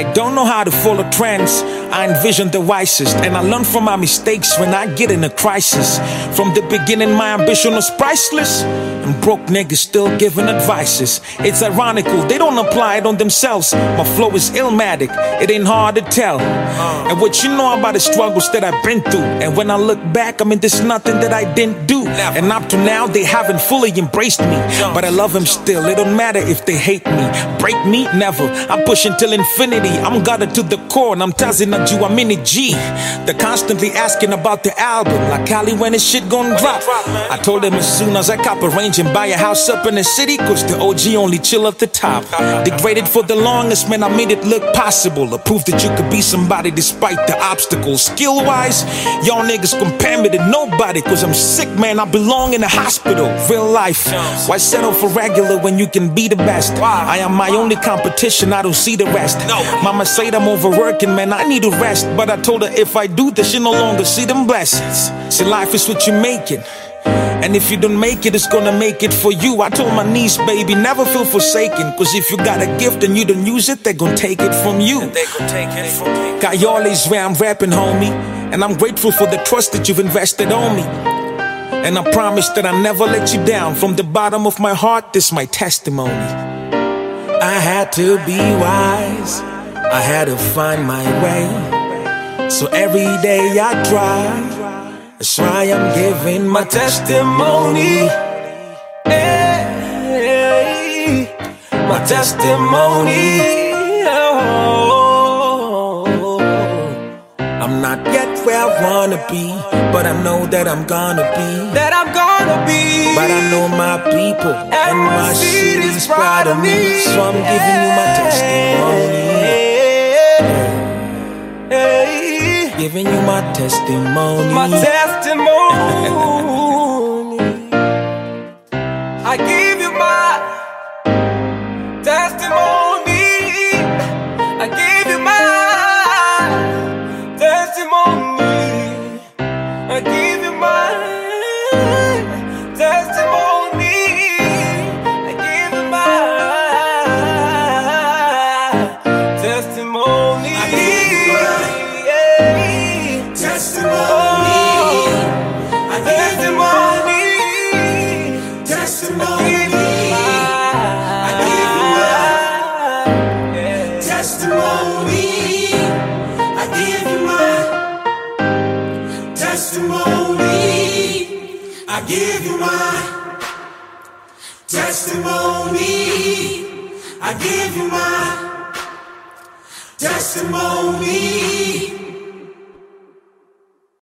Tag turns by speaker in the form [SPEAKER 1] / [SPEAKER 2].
[SPEAKER 1] I don't know how to follow trends. I envision the wisest, and I learn from my mistakes when I get in a crisis. From the beginning, my ambition was priceless, and broke niggas still giving advices. It's ironical, they don't apply it on themselves. My flow is illmatic, it ain't hard to tell. And what you know about the struggles that I've been through. And when I look back, I mean, there's nothing that I didn't do. And up to now, they haven't fully embraced me, but I love them still. It don't matter if they hate me. Break me? Never. I'm pushing till infinity. I'm guarded to the core, and I'm telling you I'm in a G. They're constantly asking about the album, like Cali, when is shit gonna drop? I told them as soon as I cop a range and buy a house up in the city, cause the OG only chill at the top. Degraded for the longest, man, I made it look possible. A proof that you could be somebody despite the obstacles. Skill-wise, y'all niggas compare me to nobody, cause I'm sick, man, I belong in a hospital. Real life, why settle for regular when you can be the best? I am my only competition, I don't see the rest. Mama said I'm overworking, man, I need a rest. But I told her if I do this, she no longer see them blessings. See, life is what you make it, and if you don't make it, it's gonna make it for you. I told my niece, baby, never feel forsaken, cause if you got a gift and you don't use it, they're gonna take it from you. Got y'all is where I'm rapping, homie, and I'm grateful for the trust that you've invested on me. And I promise that I never let you down. From the bottom of my heart, this is my testimony. I had to be wise, I had to find my way. So every day I try, that's why I'm giving my testimony. Hey, my testimony. Oh, I'm not yet where I wanna be, but I know that I'm gonna be. But I know my people and my city's proud of me. So I'm giving you my testimony. Giving you my testimony.
[SPEAKER 2] My testimony. I give you my testimony. I give you my testimony. I give you my testimony. I give you my testimony. I give you my testimony. I give you my testimony. I give you my testimony. I give you my testimony. I give you my testimony. I give you my testimony.